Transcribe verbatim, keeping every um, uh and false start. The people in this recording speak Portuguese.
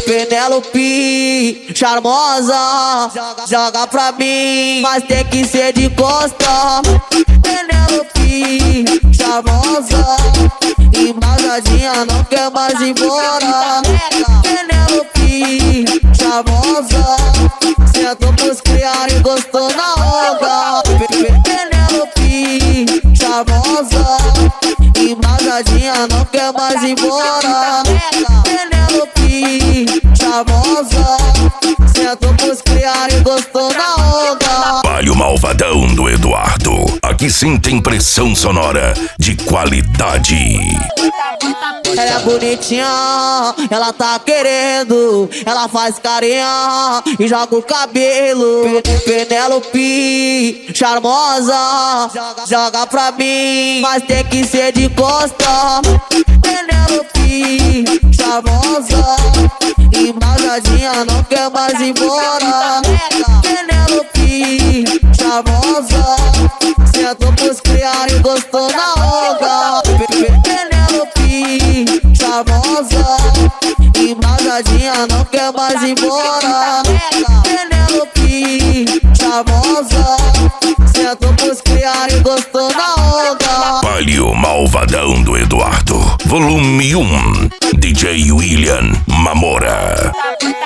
Penélope, charmosa, joga pra mim, mas tem que ser de costa. Penélope, charmosa, embasadinha, não quer mais ir embora. Penélope, charmosa, sentou pros criar e gostou na onda. Penélope, charmosa, embasadinha, não quer mais ir embora. Penélope, charmosa, sentou pros criar e gostou na onda. Palio Malvadão do Eduardo. Aqui sim tem pressão sonora de qualidade. Ela é bonitinha, ela tá querendo, ela faz carinha e joga o cabelo. Penélope, charmosa, joga pra mim, mas tem que ser de costa. Penélope, charmosa, embasadinha, não quer mais ir embora. Penélope, charmosa, sentou pros criar e gostou na onda. Penélope, charmosa, embasadinha, não quer mais ir embora. Penélope, charmosa, sentou pros criar e gostou na onda. Palio Malvadão do Eduardo, volume um, D J William Mamora.